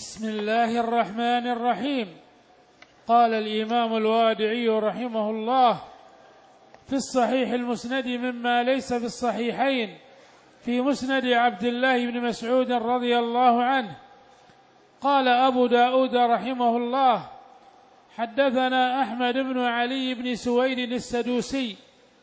بسم الله الرحمن الرحيم. قال الإمام الوادعي رحمه الله في الصحيح المسند مما ليس في الصحيحين في مسند عبد الله بن مسعود رضي الله عنه. قال أبو داود رحمه الله: حدثنا أحمد بن علي بن سويد السدوسي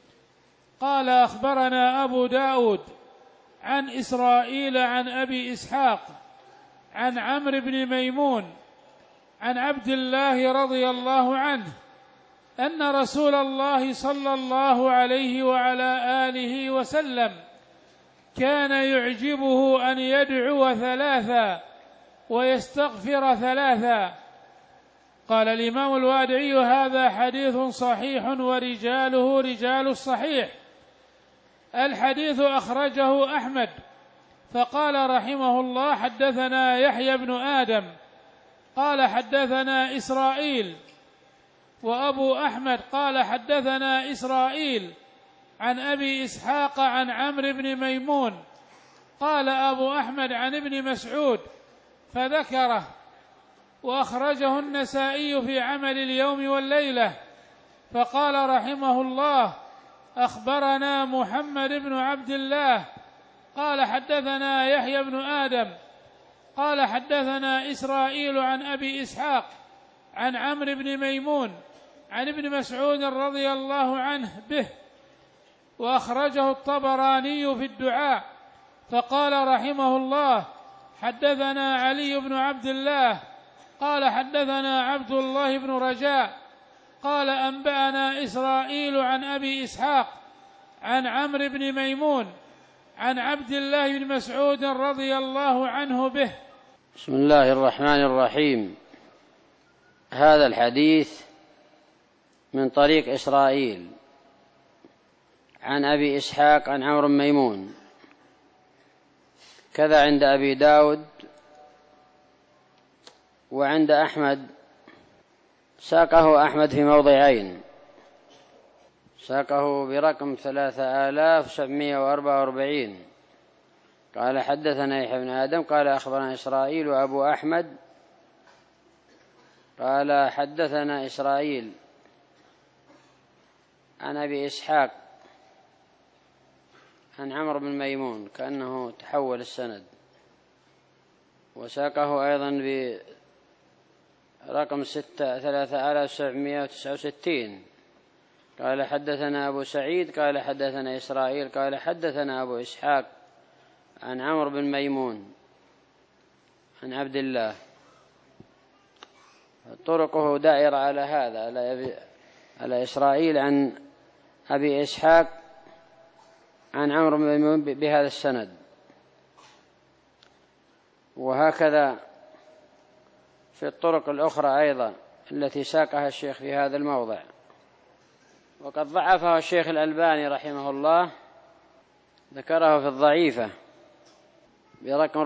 قال أخبرنا أبو داود عن إسرائيل عن أبي إسحاق عن عمرو بن ميمون عن عبد الله رضي الله عنه أن رسول الله صلى الله عليه وعلى آله وسلم كان يعجبه أن يدعو ثلاثا ويستغفر ثلاثا. قال الإمام الوادعي: هذا حديث صحيح ورجاله رجال الصحيح. الحديث أخرجه أحمد فقال رحمه الله: حدثنا يحيى بن آدم قال حدثنا إسرائيل، وأبو أحمد قال حدثنا إسرائيل عن أبي إسحاق عن عمرو بن ميمون. قال أبو أحمد عن ابن مسعود فذكره، وأخرجه النسائي في عمل اليوم والليلة. فقال رحمه الله: أخبرنا محمد بن عبد الله قال حدثنا يحيى بن آدم قال حدثنا إسرائيل عن أبي إسحاق عن عمرو بن ميمون عن ابن مسعود رضي الله عنه به، وأخرجه الطبراني في الدعاء. فقال رحمه الله: حدثنا علي بن عبد الله قال حدثنا عبد الله بن رجاء قال أنبأنا إسرائيل عن أبي إسحاق عن عمرو بن ميمون عن عبد الله بن مسعود رضي الله عنه به. بسم الله الرحمن الرحيم. هذا الحديث من طريق إسرائيل عن أبي إسحاق عن عمرو بن ميمون، كذا عند أبي داود وعند أحمد. ساقه أحمد في موضعين، ساقه برقم 3744. قال حدثنا يحيى بن آدم قال أخبرنا إسرائيل، وأبو أحمد قال حدثنا إسرائيل عن أبي إسحاق عن عمرو بن ميمون، كأنه تحول السند. وساقه أيضا برقم 3769. قال حدثنا أبو سعيد قال حدثنا إسرائيل قال حدثنا أبو إسحاق عن عمرو بن ميمون عن عبد الله. طرقه دائرة على هذا، على إسرائيل عن أبي إسحاق عن عمرو بن ميمون بهذا السند. وهكذا في الطرق الأخرى أيضا التي ساقها الشيخ في هذا الموضع. وقد ضعفه الشيخ الألباني رحمه الله، ذكره في الضعيفة برقم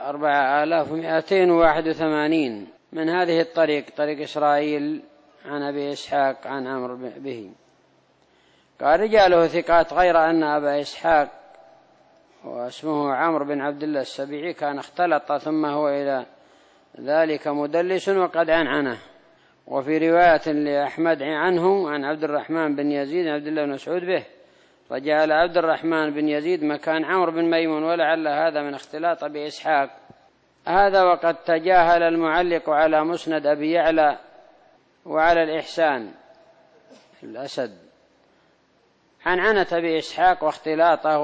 4281 من هذه الطريق، طريق إسرائيل عن أبي إسحاق عن عمرو به. قال رجاله ثقات، غير أن أبا إسحاق واسمه عمرو بن عبد الله السبيعي كان اختلط، ثم هو إلى ذلك مدلس وقد عنعنه. وفي رواية لأحمد عنه عن عبد الرحمن بن يزيد عبد الله بن مسعود به، فجعل عبد الرحمن بن يزيد مكان عمرو بن ميمون، ولعل هذا من اختلاط أبي إسحاق. هذا وقد تجاهل المعلق على مسند أبي يعلى وعلى الإحسان الأسد عن عنة أبي إسحاق واختلاطه،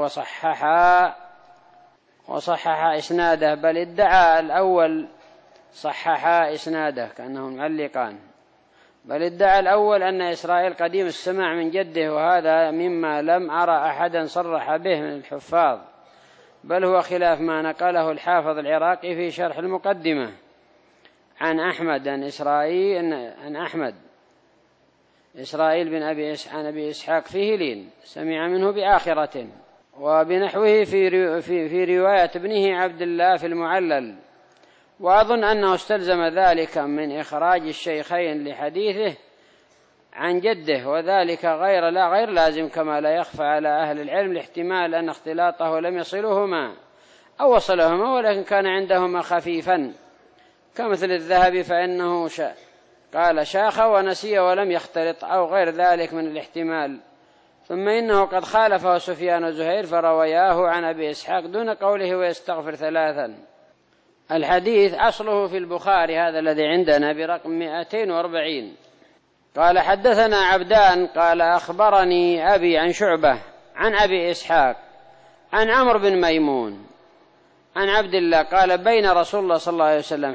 وصحح إسناده، بل ادعى الأول صححا إسناده كأنهم معلقان، بل ادعى الأول أن إسرائيل قديم السماع من جده، وهذا مما لم أرى أحدا صرح به من الحفاظ، بل هو خلاف ما نقله الحافظ العراقي في شرح المقدمة عن أحمد عن إسرائيل عن أحمد إسرائيل بن أبي إسحاق فيه لين، سمع منه بآخرة، وبنحوه في رواية ابنه عبد الله في المعلل. وأظن أنه استلزم ذلك من إخراج الشيخين لحديثه عن جده، وذلك غير لازم، كما لا يخفى على أهل العلم الاحتمال أن اختلاطه لم يصلهما أو وصلهما، ولكن كان عندهما خفيفا كمثل الذهب فإنه قال شاخ ونسي ولم يختلط أو غير ذلك من الاحتمال. ثم إنه قد خالفه سفيان وزهير فروياه عن أبي إسحاق دون قوله ويستغفر ثلاثا. الحديث أصله في البخاري هذا الذي عندنا برقم 240. قال حدثنا عبدان قال أخبرني أبي عن شعبة عن أبي إسحاق عن عمرو بن ميمون عن عبد الله قال بين رسول الله صلى الله عليه وسلم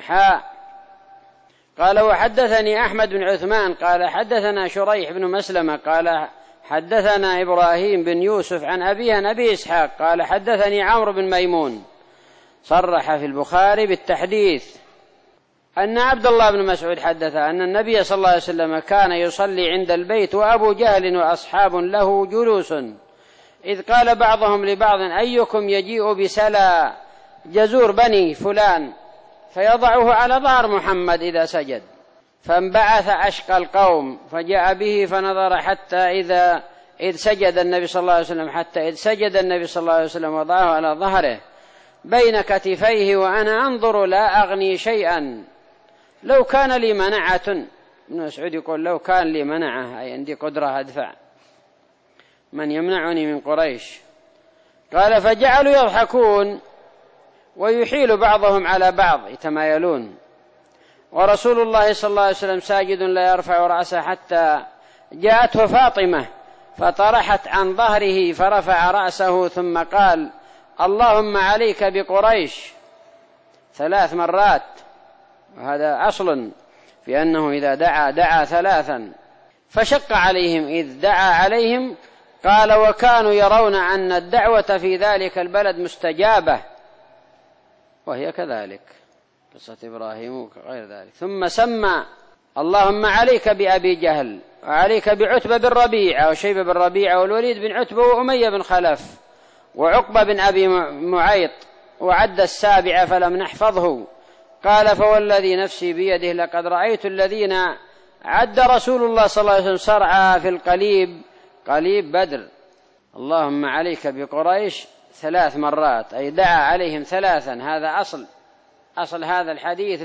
قال وحدثني أحمد بن عثمان قال حدثنا شريح بن مسلمة قال حدثنا إبراهيم بن يوسف عن أبيه عن أبي إسحاق قال حدثني عمرو بن ميمون. صرح في البخاري بالتحديث أن عبد الله بن مسعود حدث أن النبي صلى الله عليه وسلم كان يصلي عند البيت وأبو جهل وأصحاب له جلوس، إذ قال بعضهم لبعض أيكم يجيء بسلا جزور بني فلان فيضعه على ظهر محمد إذا سجد، فانبعث أشقى القوم فجاء به فنظر حتى إذ سجد النبي صلى الله عليه وسلم إذ سجد النبي صلى الله عليه وسلم وضعه على ظهره بين كتفيه وأنا أنظر لا أغني شيئا لو كان لي منعة. ابن مسعود يقول لو كان لي منعة أي عندي قدرة أدفع، من يمنعني من قريش؟ قال فجعلوا يضحكون ويحيل بعضهم على بعض يتمايلون، ورسول الله صلى الله عليه وسلم ساجد لا يرفع رأسه حتى جاءته فاطمة فطرحت عن ظهره فرفع رأسه ثم قال اللهم عليك بقريش 3 مرات. وهذا أصل في أنه إذا دعا 3 فشق عليهم إذ دعا عليهم. قال وكانوا يرون أن الدعوة في ذلك البلد مستجابة، وهي كذلك قصة إبراهيم وغير ذلك. ثم سمى اللهم عليك بأبي جهل وعليك بعتبة بن ربيعة وشيبة بن ربيعة والوليد بن عتبة وأمية بن خلف وعقبة بن أبي معيط، وعد 7 فلم نحفظه. قال فوالذي نفسي بيده لقد رأيت الذين عد رسول الله صلى الله عليه وسلم صرعى في قليب بدر. اللهم عليك بقريش 3 مرات أي دعا عليهم 3. هذا أصل هذا الحديث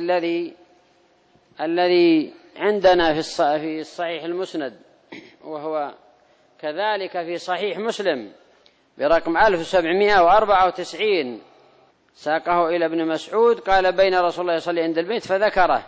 الذي عندنا في الصحيح المسند، وهو كذلك في صحيح مسلم برقم 1794. ساقه إلى ابن مسعود قال بين رسول الله يصلي عند البيت فذكره.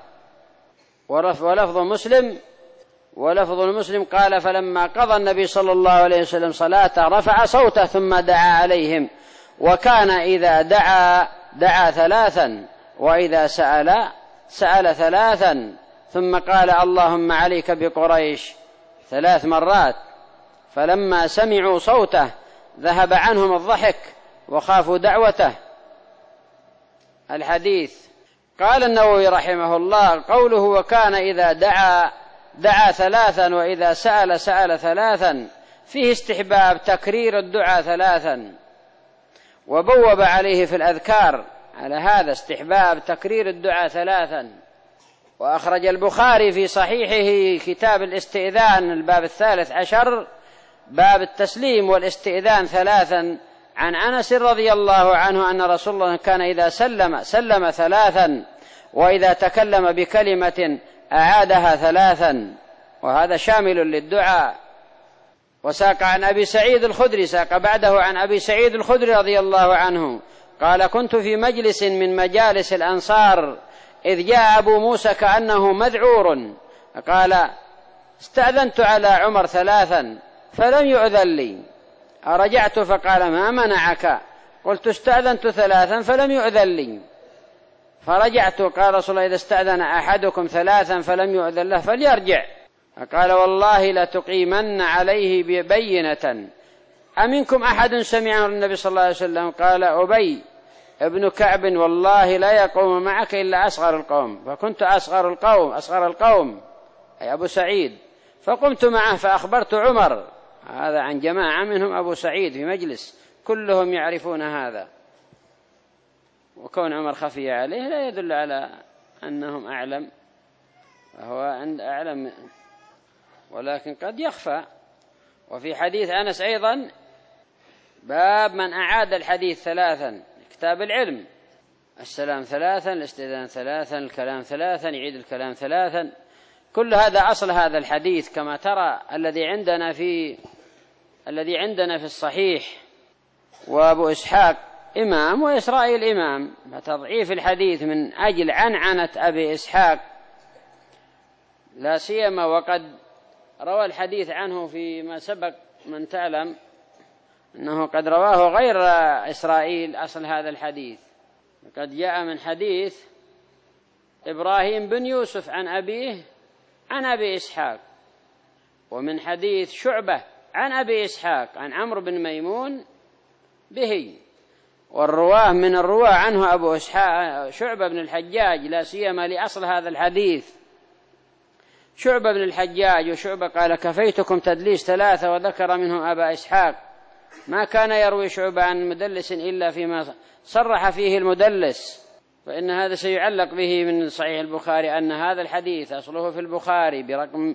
ولفظ المسلم قال فلما قضى النبي صلى الله عليه وسلم صلاته رفع صوته ثم دعا عليهم، وكان إذا دعا 3 وإذا سأل 3 ثم قال اللهم عليك بقريش 3 مرات. فلما سمعوا صوته ذهب عنهم الضحك وخافوا دعوته. الحديث. قال النووي رحمه الله قوله وكان إذا دعا 3 وإذا سأل 3 فيه استحباب تكرير الدعاء 3، وبوب عليه في الأذكار على هذا استحباب تكرير الدعاء 3. وأخرج البخاري في صحيحه كتاب الاستئذان الباب 13 باب التسليم والاستئذان 3 عن أنس رضي الله عنه أن رسول الله كان إذا سلم 3 وإذا تكلم بكلمة أعادها 3، وهذا شامل للدعاء. وساق عن أبي سعيد الخدري ساق بعده عن أبي سعيد الخدري رضي الله عنه قال كنت في مجلس من مجالس الأنصار إذ جاء أبو موسى كأنه مذعور، قال استأذنت على عمر 3 فلم يؤذن لي، رجعت فقال ما منعك؟ قلت استأذنت 3 فلم يؤذن لي، فرجعت قال رسول الله إذا استأذن أحدكم 3 فلم يؤذن له فليرجع. فقال والله لتقيمن عليه ببينة أمنكم أحد سمعه النبي صلى الله عليه وسلم؟ قال أبي ابن كعب والله لا يقوم معك إلا أصغر القوم، فكنت أصغر القوم أي أبو سعيد، فقمت معه فأخبرت عمر. هذا عن جماعة منهم أبو سعيد في مجلس كلهم يعرفون هذا، وكون عمر خفي عليه لا يدل على أنهم أعلم، فهو عند أعلم ولكن قد يخفى. وفي حديث أنس أيضا باب من أعاد الحديث 3 كتاب العلم. السلام ثلاثا، الاستئذان ثلاثا، الكلام ثلاثا، يعيد الكلام ثلاثا. كل هذا أصل هذا الحديث كما ترى الذي عندنا في الصحيح. وأبو إسحاق إمام وإسرائيل إمام، فتضعيف الحديث من أجل عنعنة أبي إسحاق لا سيما وقد روى الحديث عنه فيما سبق من تعلم أنه قد رواه غير إسرائيل أصل هذا الحديث. قد جاء من حديث إبراهيم بن يوسف عن أبيه عن أبي إسحاق، ومن حديث شعبة عن أبي إسحاق عن عمرو بن ميمون به، والرواه من الرواه عنه أبو إسحاق شعبة بن الحجاج، لا سيما لأصل هذا الحديث شعبة بن الحجاج. وشعبة قال كفيتكم تدليس ثلاثة، وذكر منه أبا إسحاق. ما كان يروي شعبة عن مدلس إلا فيما صرح فيه المدلس، فإن هذا سيعلق به من صحيح البخاري أن هذا الحديث أصله في البخاري برقم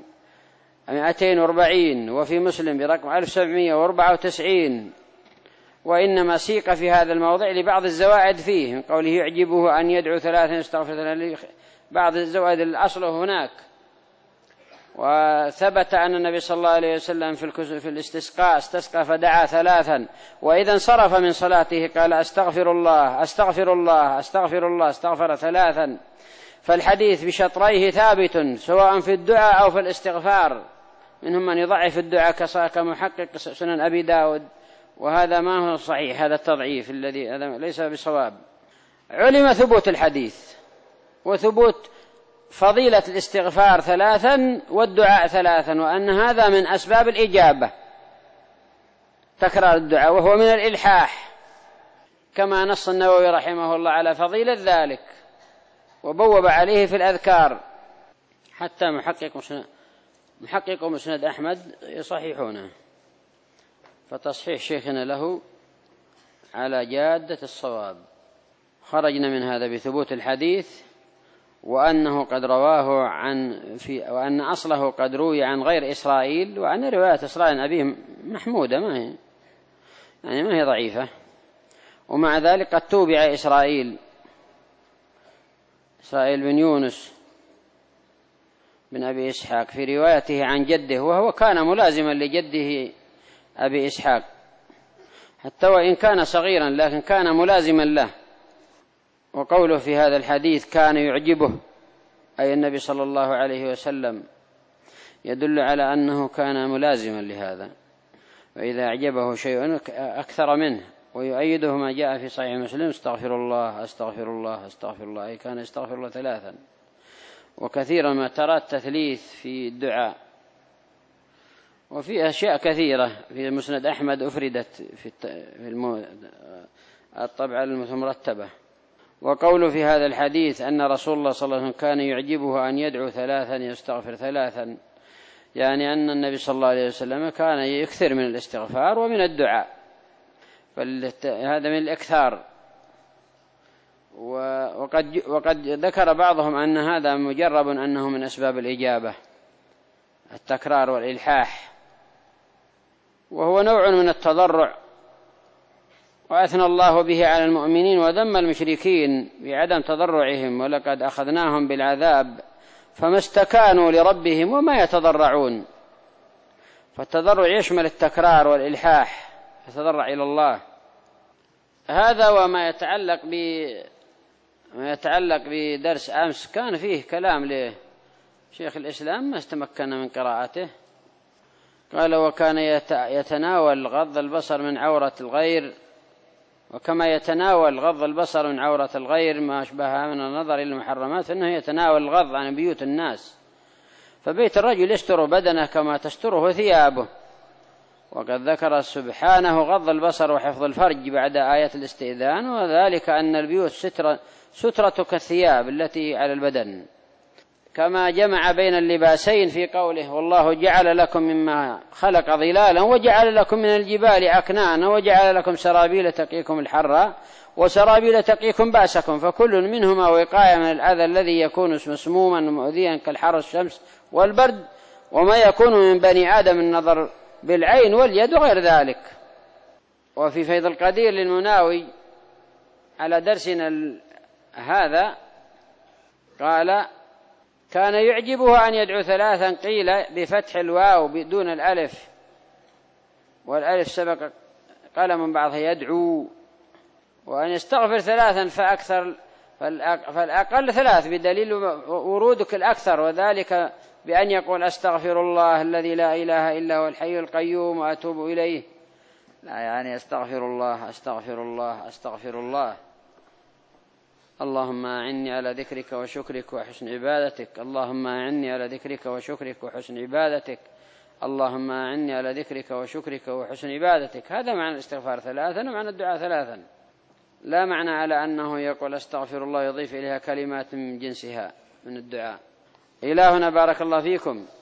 240 وفي مسلم برقم 1794، وإنما سيق في هذا الموضع لبعض الزوائد فيه، من قوله يعجبه أن يدعو ثلاثا يستغفر بعض الزوائد الأصل هناك. وثبت أن النبي صلى الله عليه وسلم في الاستسقاء استسقى فدعا ثلاثا، وإذا انصرف من صلاته قال أستغفر الله أستغفر الله أستغفر الله، استغفر ثلاثا. فالحديث بشطريه ثابت سواء في الدعاء أو في الاستغفار. منهم من يضعف الدعاء كمحقق سنن أبي داود، وهذا ما هو صحيح، هذا التضعيف الذي ليس بصواب. علم ثبوت الحديث وثبوت فضيلة الاستغفار ثلاثا والدعاء ثلاثا، وأن هذا من أسباب الإجابة تكرار الدعاء، وهو من الإلحاح كما نص النووي رحمه الله على فضيلة ذلك، وبوب عليه في الأذكار، حتى محقق مسند أحمد يصححونه. فتصحيح شيخنا له على جادة الصواب. خرجنا من هذا بثبوت الحديث، وأنه قد رواه وأن أصله قد روي عن غير إسرائيل، وأن رواية إسرائيل عن أبيه محمودة، ما هي ضعيفة. ومع ذلك قد توبع إسرائيل بن يونس بن أبي إسحاق في روايته عن جده، وهو كان ملازما لجده أبي إسحاق، حتى وإن كان صغيرا لكن كان ملازما له. وقوله في هذا الحديث كان يعجبه أي النبي صلى الله عليه وسلم يدل على أنه كان ملازما لهذا، وإذا أعجبه شيء أكثر منه. ويؤيده ما جاء في صحيح مسلم استغفر الله أستغفر الله أستغفر الله، أي كان يستغفر الله ثلاثا. وكثيرا ما ترى التثليث في الدعاء، وفي أشياء كثيرة في مسند أحمد أفردت في الطبعة المرتبة. وقول في هذا الحديث أن رسول الله صلى الله عليه وسلم كان يعجبه أن يدعو ثلاثا يستغفر ثلاثا، يعني أن النبي صلى الله عليه وسلم كان يكثر من الاستغفار ومن الدعاء، فهذا من الإكثار. وقد ذكر بعضهم أن هذا مجرب أنه من أسباب الإجابة التكرار والإلحاح، وهو نوع من التضرع، وأثنى الله به على المؤمنين وذم المشركين بعدم تضرعهم، ولقد أخذناهم بالعذاب فما استكانوا لربهم وما يتضرعون. فالتضرع يشمل التكرار والإلحاح، يتضرع إلى الله. هذا وما يتعلق بدرس أمس كان فيه كلام لشيخ الإسلام ما استمكن من قراءته. قال وكان يتناول غض البصر من عورة الغير، وكما يتناول غض البصر من عورة الغير ما أشبهها من النظر إلى المحرمات، فإنه يتناول الغض عن بيوت الناس. فبيت الرجل يستر بدنه كما تستره ثيابه، وقد ذكر سبحانه غض البصر وحفظ الفرج بعد آية الاستئذان، وذلك أن البيوت سترة كالثياب التي على البدن. كما جمع بين اللباسين في قوله والله جعل لكم مما خلق ظلالا وجعل لكم من الجبال أكنانا وجعل لكم سرابيل تقيكم الحر وسرابيل تقيكم بأسكم، فكل منهما وقاية من الأذى الذي يكون مسموما ومؤذيا كالحر الشمس والبرد، وما يكون من بني آدم النظر بالعين واليد وغير ذلك. وفي فيض القدير للمناوي على درسنا هذا قال كان يعجبه أن يدعو ثلاثا، قيل بفتح الواو بدون الألف، والألف سبق قلم بعضها يدعو، وأن يستغفر ثلاثا فأكثر، فالأقل ثلاث بدليل ورودك الأكثر، وذلك بأن يقول أستغفر الله الذي لا إله إلا هو الحي القيوم وأتوب إليه، لا يعني أستغفر الله أستغفر الله أستغفر الله. اللهم أعني على ذكرك وشكرك وحسن عبادتك، اللهم أعني على ذكرك وشكرك وحسن عبادتك، اللهم أعني على ذكرك وشكرك وحسن عبادتك. هذا معنى الاستغفار ثلاثا ومعنى الدعاء ثلاثا، لا معنى على أنه يقول أستغفر الله يضيف إليها كلمات من جنسها من الدعاء. إلهنا بارك الله فيكم.